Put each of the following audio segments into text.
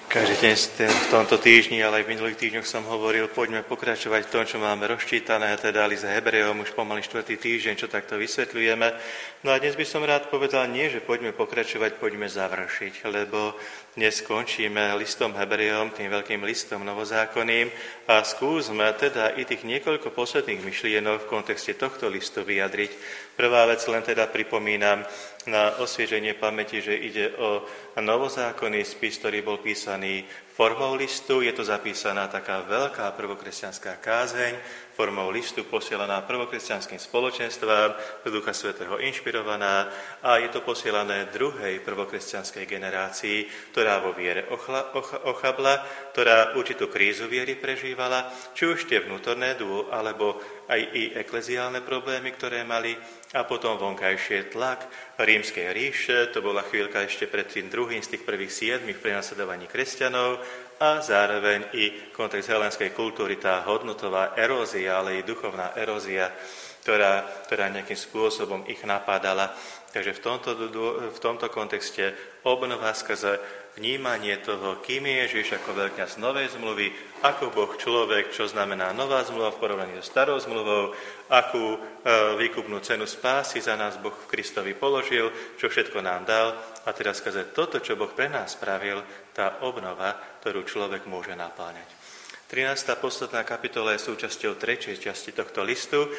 Každý deň v tomto týždni, ale aj v minulých týždňoch som hovoril, poďme pokračovať v tom, čo máme rozčítané, teda list Hebrejom, už pomaly 4. týždeň, čo takto vysvetľujeme. No a dnes by som rád povedal nie, že poďme pokračovať, poďme završiť, lebo dnes skončíme listom Hebrejom, tým veľkým listom novozákonným a skúsme teda i tých niekoľko posledných myšlienok v kontexte tohto listu vyjadriť. Prvá vec len teda pripomínam na osvieženie pamäti, že ide o novozákonný spis, ktorý bol písaný formou listu. Je to zapísaná taká veľká prvokresťanská kázeň, formou listu posielaná prvokresťanským spoločenstvám, z Ducha Svätého inšpirovaná a je to posielané druhej prvokresťanskej generácii, ktorá vo viere ochabla, ktorá určitú krízu viery prežívala, či už tie vnútorné alebo aj i ekleziálne problémy, ktoré mali, a potom vonkajšie tlak Rímskej ríše, to bola chvíľka ešte pred tým druhým z tých prvých 7 prenasledovaní kresťanov, a zároveň i kontext helenskej kultúry, tá hodnotová erózia, ale i duchovná erózia, ktorá nejakým spôsobom ich napádala. Takže v tomto kontexte obnova skrze vnímanie toho, kým je Ježiš ako veľkňaz novej zmluvy, ako Boh človek, čo znamená nová zmluva v porovnaní so starou zmluvou, akú výkupnú cenu spásy za nás Boh v Kristovi položil, čo všetko nám dal. A teraz skrze toto, čo Boh pre nás spravil, tá obnova, ktorú človek môže napáňať. 13. posledná kapitola je súčasťou 3. časti tohto listu,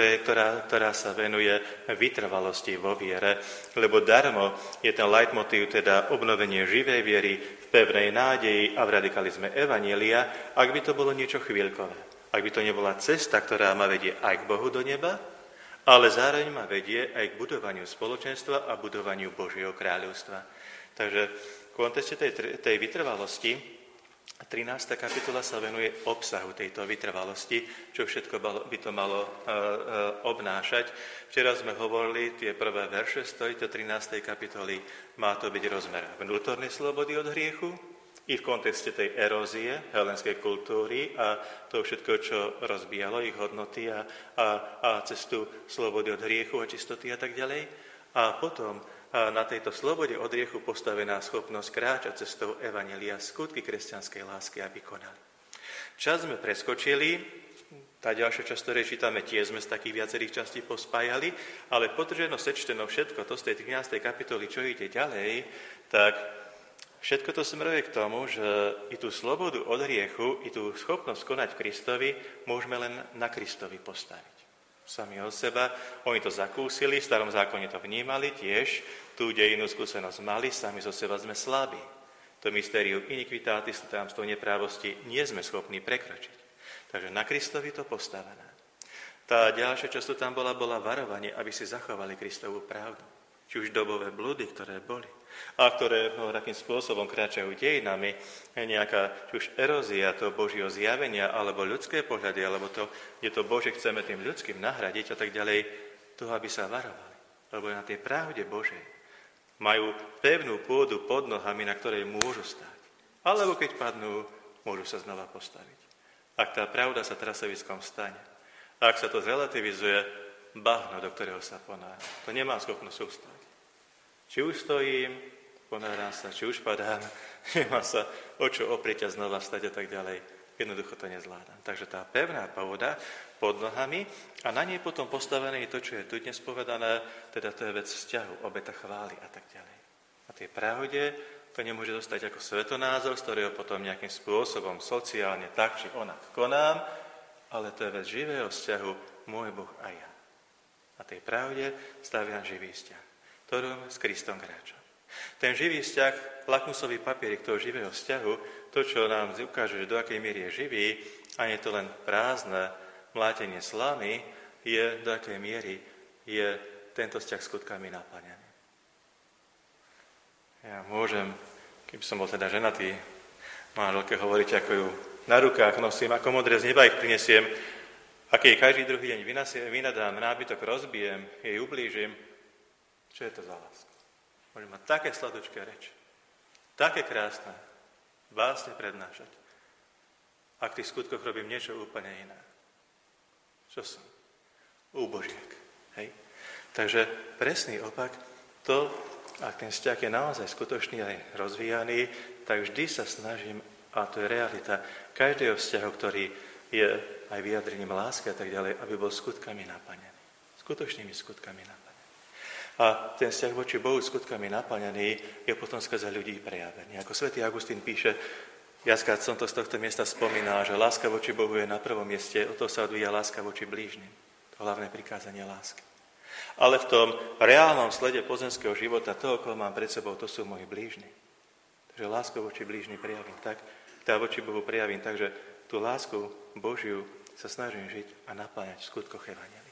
ktorá sa venuje vytrvalosti vo viere, lebo darmo je ten leitmotív, teda obnovenie živej viery v pevnej nádeji a v radikalizme evanjelia, ak by to bolo niečo chvíľkové. Ak by to nebola cesta, ktorá ma vedie aj k Bohu do neba, ale zároveň ma vedie aj k budovaniu spoločenstva a budovaniu Božieho kráľovstva. Takže v kontexte tej vytrvalosti 13. kapitola sa venuje obsahu tejto vytrvalosti, čo všetko by to malo obnášať. Včera sme hovorili, tie prvé verše z tejto 13. kapitoly, má to byť rozmer vnútornej slobody od hriechu, i v kontexte tej erózie helenskej kultúry a to všetko, čo rozbíjalo ich hodnoty a cestu slobody od hriechu a čistoty a tak ďalej. A potom na tejto slobode od hriechu postavená schopnosť kráčať cestou evanjelia, skutky kresťanskej lásky, aby konali. Čas sme preskočili, tá ďalšia časť, ktorej čítame, tiež sme z takých viacerých častí pospájali, ale potrženo sečteno všetko to z tej 13. kapitoly, čo ide ďalej, tak všetko to smeruje k tomu, že i tú slobodu od hriechu, i tú schopnosť konať v Kristovi môžeme len na Kristovi postaviť. Sami od seba, oni to zakúsili, v starom zákone to vnímali tiež, tú dejinú skúsenosť mali, sami zo seba sme slabí. To mystérium iniquitatis, tajomstvo neprávosti, nie sme schopní prekročiť. Takže na Kristovi to postavené. Tá ďalšia časť, tam bola varovanie, aby si zachovali Kristovú pravdu. Či už dobové blúdy, ktoré boli, a ktoré takým spôsobom kráčajú dejinami, nejaká či už erózia toho Božieho zjavenia, alebo ľudské pohľady, alebo to, kde to Bože chceme tým ľudským nahradiť a tak ďalej, toho, aby sa varovali. Lebo na tej pravde Božej majú pevnú pôdu pod nohami, na ktorej môžu stáť. Alebo keď padnú, môžu sa znova postaviť. Ak tá pravda sa trasoviskom stane, ak sa to zrelativizuje, bahno, do ktorého sa ponára, to nemá schopnosť ustať. Či už stojím, ponáram sa, či už padám, nemá sa o čo oprieť a znova stať a tak ďalej. Jednoducho to nezvládam. Takže tá pevná pôda pod nohami a na nej potom postavené je to, čo je tu dnes povedané, teda to je vec vzťahu, obeta chvály a tak ďalej. A tej pravde to nemôže dostať ako svetonázor, z ktorého potom nejakým spôsobom sociálne tak či onak konám, ale to je vec živého vzťahu môj Boh a ja. A tej pravde staviam živý vzťah, ktorom s Kristom kráčam. Ten živý vzťah, lakmusový papierik toho živého vzťahu, to, čo nám ukáže, že do akej miery je živý, a nie je to len prázdne mlátenie slamy, je do akej miery je tento vzťah skutkami naplnený. Ja môžem, keby som bol teda ženatý, manželke hovoriť, ako ju na rukách nosím, ako modré z neba ich prinesiem, ak jej každý druhý deň vynadám, nábytok rozbijem, jej ublížim, čo je to za lásku? Môže mať také sladučké reči, také krásne, básne prednášať. A v tých skutkoch robím niečo úplne iné. Čo som? Úbožiak. Hej? Takže presný opak, to, ak ten vzťah je naozaj skutočný aj rozvíjaný, tak vždy sa snažím, a to je realita, každého vzťahu, ktorý je aj vyjadrením lásky a tak ďalej, aby bol skutkami naplnený. Skutočnými skutkami naplnený. A ten vzťah voči Bohu skutkami naplnený je potom skrze ľudí prejavený. Ako svätý Augustín píše, viackrát som to z tohto miesta spomínal, že láska voči Bohu je na prvom mieste, od toho sa odvíja láska voči blížnym. To hlavné prikázanie lásky. Ale v tom reálnom slede pozemského života, toho, koho mám pred sebou, to sú moji blížni. Takže lásku voči blížnym prejavím tak, voči Bohu prejavím tak, že tú lásku Božiu sa snažím žiť a napájať v skutkoch evanjelia.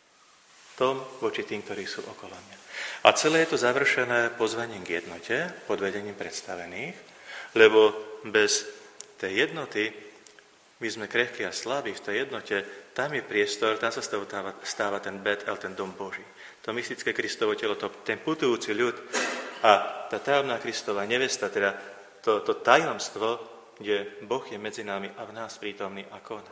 Tom voči tým, ktorí sú okolo mňa. A celé je to završené pozvaním k jednote, pod vedením predstavených, lebo bez tej jednoty, my sme krehkí a slabí, v tej jednote, tam je priestor, tam sa stáva ten Bet-El, ten dom Boží. To mystické Kristovo telo, ten putujúci ľud a tá tajomná Kristova nevesta, teda to tajomstvo, kde Boh je medzi nami a v nás prítomný a koná.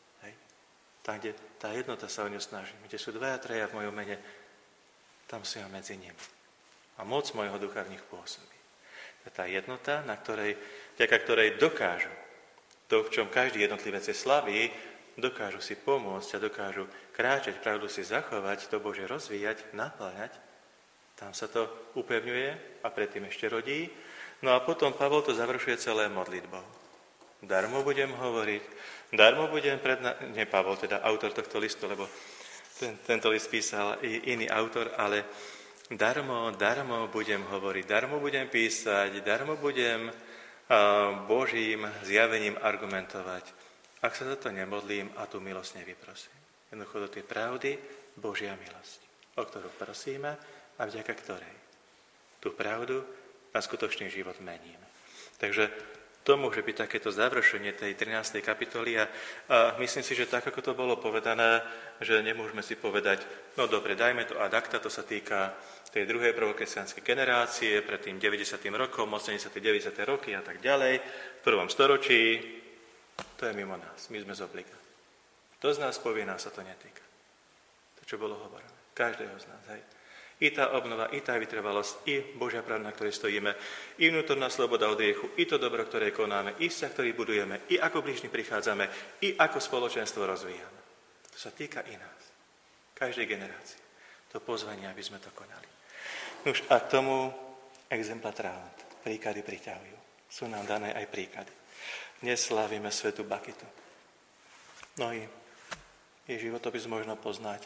Tam, kde tá jednota sa o ňu snažím, kde sú 2 a 3 v mojom mene, tam som ja medzi nimi. A moc mojho ducha v nich pôsobí. Tá jednota, vďaka ktorej dokážu to, v čom každý jednotlivec je slabý, dokážu si pomôcť a dokážu kráčať, pravdu si zachovať, to Bože rozvíjať, napĺňať. Tam sa to upevňuje a predtým ešte rodí. No a potom Pavol to završuje celé modlitbou. Darmo budem hovoriť, darmo budem nie Pavol, teda autor tohto listu, lebo tento list písal iný autor, ale darmo budem hovoriť, darmo budem písať, darmo budem Božím zjavením argumentovať, ak sa za to nemodlím a tú milosť nevyprosím. Jednoducho do tej pravdy Božia milosť, o ktorú prosíme a vďaka ktorej tú pravdu na skutočný život meníme. Takže to môže byť takéto završenie tej 13. kapitoly a myslím si, že tak, ako to bolo povedané, že nemôžeme si povedať, no dobre, dajme to ad acta, to sa týka tej druhej prvokresťanskej generácie, pred tým 90. rokom, 80. 90. roky a tak ďalej, v 1. storočí, to je mimo nás, my sme z obliga. Kto z nás povie, nás sa to netýka. To, čo bolo hovorené, každého z nás, hej. I tá obnova, i tá vytrvalosť, i Božia pravda, na ktorej stojíme, i vnútorná sloboda od hriechu, i to dobro, ktoré konáme, i vzťah, ktorý budujeme, i ako blížni prichádzame, i ako spoločenstvo rozvíjame. To sa týka i nás. Každej generácie. To pozvanie, aby sme to konali. Nuž a k tomu exemplatrávant. Príklady priťahujú. Sú nám dané aj príklady. Dnes slávime svätú Bakitu. Mnohí jej životopis možno poznáte.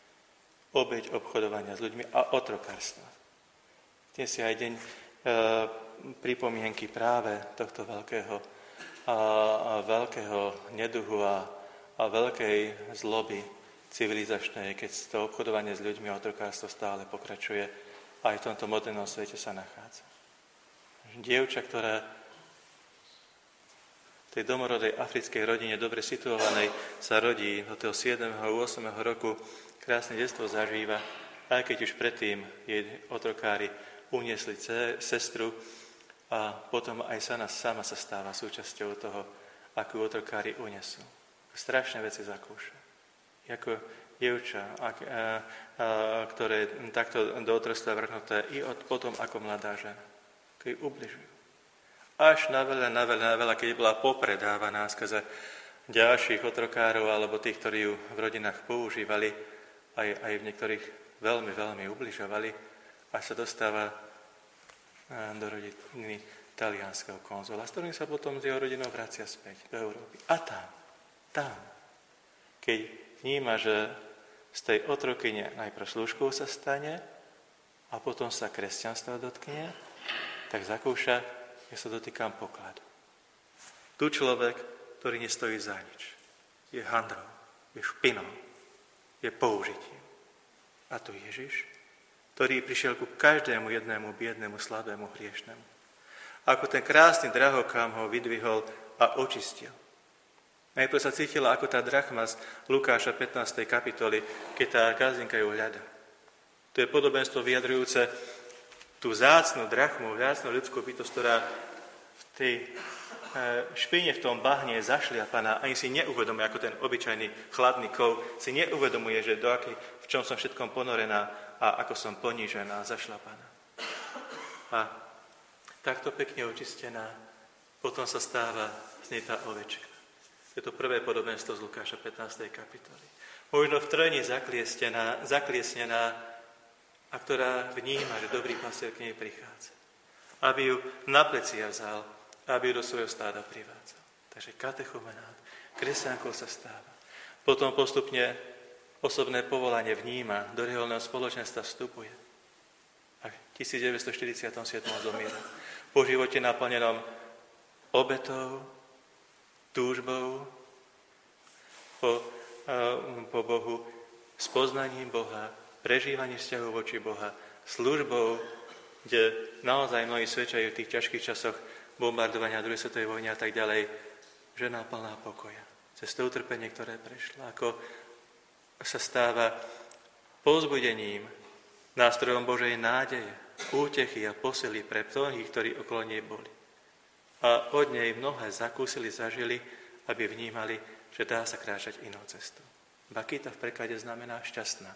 Obeť obchodovania s ľuďmi a otrokárstva. Dnes je aj deň pripomienky práve tohto veľkého neduhu a veľkej zloby civilizačnej, keď to obchodovanie s ľuďmi a otrokárstvo stále pokračuje a aj v tomto modernom svete sa nachádza. Dievča, ktorá v tej domorodej africkej rodine dobre situovanej sa rodí do toho 7. a 8. roku, krásne detstvo zažíva, aj keď už predtým jej otrokári uniesli sestru a potom aj sama sa stáva súčasťou toho, akú otrokári unesú. Strašné veci zakúša. Ako dievča, ktoré takto do otroctva vrhnuté i potom ako mladá žena, keď ubližujú. Až na veľa, keď bola popredávaná skrze ďalších otrokárov alebo tých, ktorí ju v rodinách používali, aj v niektorých veľmi, veľmi ubližovali, až sa dostáva do rodiny talianskeho konzula, s ktorým sa potom s jeho rodinou vracia späť do Európy. A tam, keď vníma, že z tej otrokyne najprv služkou sa stane a potom sa kresťanstva dotkne, tak zakúša, ja sa dotýkam pokladu. Tu človek, ktorý nestojí za nič, je handrou, je špinou, je použitím. A tu Ježiš, ktorý prišiel ku každému jednému biednému, slabému, hriešnemu. Ako ten krásny drahokám ho vydvihol a očistil. Najprv sa cítila ako tá drachma z Lukáša 15. kapitoly, keď tá gazdinka ju hľadá. To je podobenstvo vyjadrujúce tú vzácnu drachmu, vzácnu ľudskú bytosť, ktorá v tej špine v tom bahne je zašliapaná, ani si neuvedomuje, ako ten obyčajný chladný kov, si neuvedomuje, že v čom som všetkom ponorená a ako som ponížená a zašlapaná. A takto pekne očistená, potom sa stáva z nej tá ovečka. Je to prvé podobenstvo z Lukáša 15. kapitoly. Možno v trojni zakliesnená a ktorá vníma, že dobrý pastier k nej prichádza. Aby ju na plecia vzal, aby ju do svojho stáda privádzal. Takže katechumenát, kresťankou sa stáva. Potom postupne osobné povolanie vníma, do reholného spoločenstva vstupuje. A v 1947 zomiera. Po živote naplnenom obetou, túžbou, po Bohu, spoznaním Boha, prežívaním vzťahov voči Boha, službou, kde naozaj mnohí svedčajú v tých ťažkých časoch bombardovania druhej svetovej vojny a tak ďalej, žena plná pokoja. Cez to utrpenie, ktoré prešla, ako sa stáva povzbudením, nástrojom Božej nádeje, útechy a posily pre mnohých, ktorí okolo nej boli. A od nej mnohé zakúsili, zažili, aby vnímali, že dá sa kráčať inou cestou. Bakita v preklade znamená šťastná.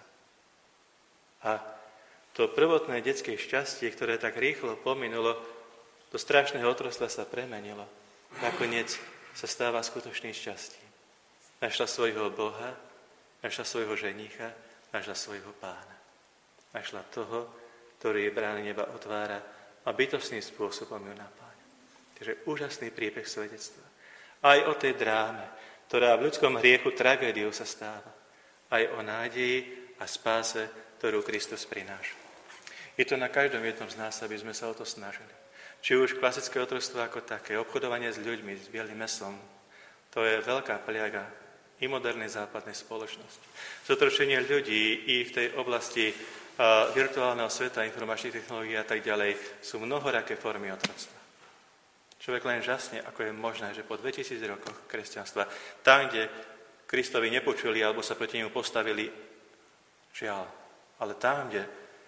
A to prvotné detské šťastie, ktoré tak rýchlo pominulo, do strašného otroctva sa premenilo. Nakoniec sa stáva skutočným šťastím. Našla svojho Boha, našla svojho ženícha, našla svojho Pána. Našla toho, ktorý jej brány neba otvára a bytostným spôsobom ju napáňa. Takže úžasný príbeh svedectva. Aj o tej dráme, ktorá v ľudskom hriechu tragédiou sa stáva. Aj o nádeji a spáse, ktorú Kristus prináša. Je to na každom jednom z nás, aby sme sa o to snažili. Či už klasické otroctvo ako také, obchodovanie s ľuďmi, s bielým mesom, to je veľká pliaga i modernej západnej spoločnosti. Zotročenie ľudí i v tej oblasti virtuálneho sveta, informačných technológií a tak ďalej sú mnohoraké formy otroctva. Človek len žasne, ako je možné, že po 2000 rokoch kresťanstva, tam, kde Kristovi nepočuli alebo sa proti nemu postavili, žiaľ, ale tam, kde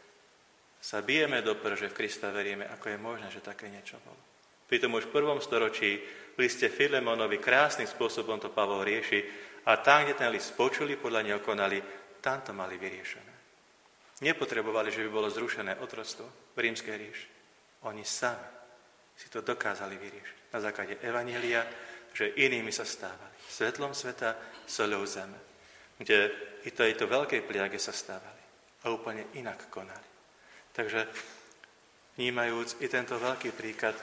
sa bijeme do že v Krista veríme, ako je možné, že také niečo bolo. Pritom už v 1. storočí v liste Filemonovi krásnym spôsobom to Pavol rieši a tam, kde ten list počuli, podľa neho konali, tam to mali vyriešené. Nepotrebovali, že by bolo zrušené otroctvo v rímskej ríši. Oni sami si to dokázali vyriešiť na základe evanjelia, že inými sa stávali. Svetlom sveta, soľou zeme, kde i tejto veľkej pliage sa stávali a úplne inak konali. Takže vnímajúc i tento veľký príklad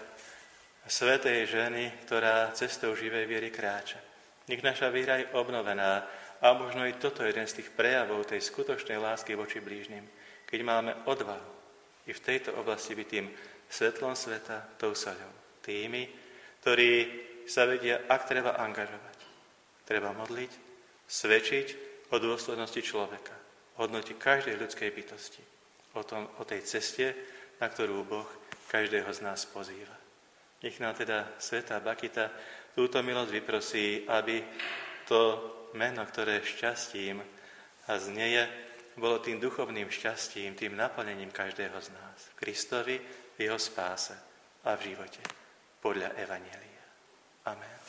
svätej ženy, ktorá cestou živej viery kráča. Nech naša viera je obnovená a možno i toto je jeden z tých prejavov tej skutočnej lásky voči blížnym, keď máme odvahu i v tejto oblasti byť tým svetlom sveta, tou soľou. Tými, ktorí sa vedia, ak treba angažovať. Treba modliť, svedčiť o dôstojnosti človeka, hodnotiť každej ľudskej bytosti. O tej ceste, na ktorú Boh každého z nás pozýva. Nech nám teda svätá Bakita túto milosť vyprosí, aby to meno, ktoré šťastím a znieje, bolo tým duchovným šťastím, tým naplnením každého z nás. V Kristovi, v jeho spáse a v živote podľa evanjelia. Amen.